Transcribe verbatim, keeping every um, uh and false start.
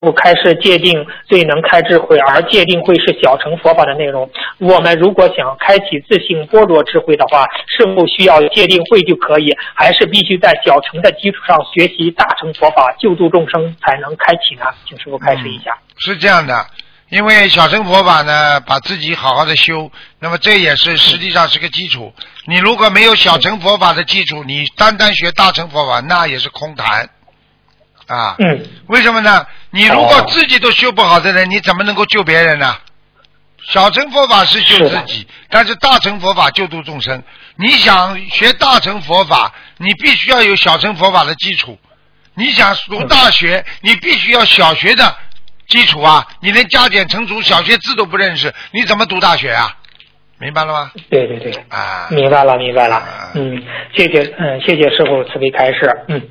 不开示界定最能开智慧，而界定会是小乘佛法的内容。我们如果想开启自性般若智慧的话，是否需要界定会就可以，还是必须在小乘的基础上学习大乘佛法，救度众生才能开启呢？请师父开示一下。 嗯、是这样的，因为小乘佛法呢，把自己好好的修，那么这也是实际上是个基础。你如果没有小乘佛法的基础，你单单学大乘佛法，那也是空谈啊。 嗯。 为什么呢？你如果自己都修不好的人，你怎么能够救别人呢？小乘佛法是救自己，但是大乘佛法救度众生。你想学大乘佛法，你必须要有小乘佛法的基础。你想读大学，你必须要小学的基础啊！你连加减乘除小学字都不认识，你怎么读大学啊？明白了吗？ 对对对， 啊， 明白了明白了。啊、嗯，谢谢嗯谢谢师父慈悲开示。嗯。